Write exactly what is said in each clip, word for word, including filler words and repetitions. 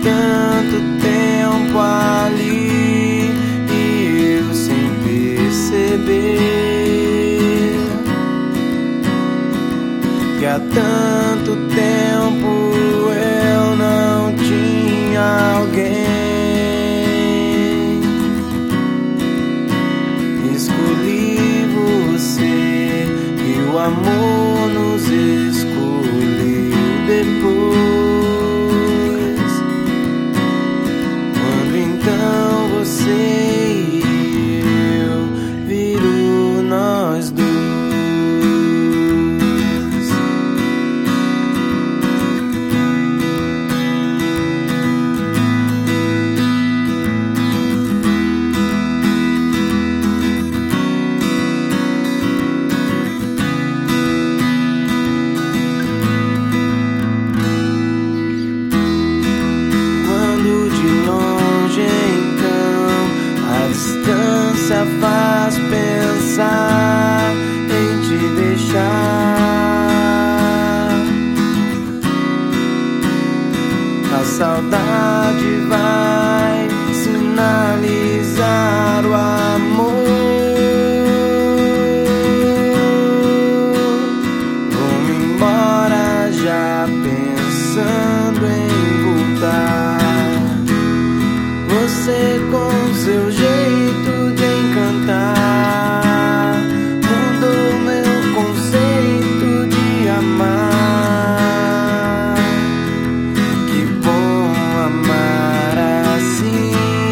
tanto tempo ali e eu sem perceber que há tanto tempo eu não tinha alguém. Escolhi você e o amor nos escolheu depois. Quando então você e eu virou nós dois. Faz pensar em te deixar. A saudade vai sinalizar o amor. Vou-me embora já pensando em voltar. Você com seu jeito de encantar mudou meu conceito de amar. Que bom amar assim.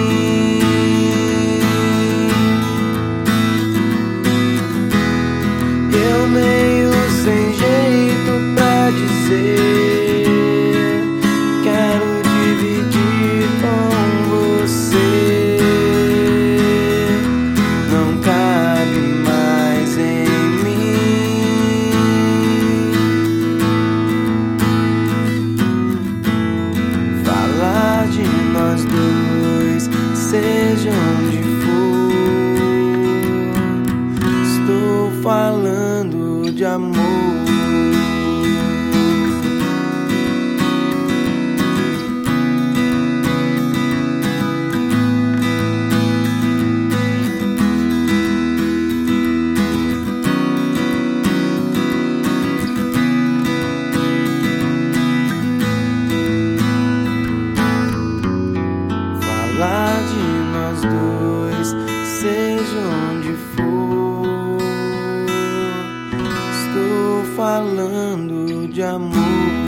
Eu meio sem jeito pra dizer, quero dividir com você. Nós dois, seja onde for, estou falando de amor. Falar de nós dois, seja onde for, estou falando de amor.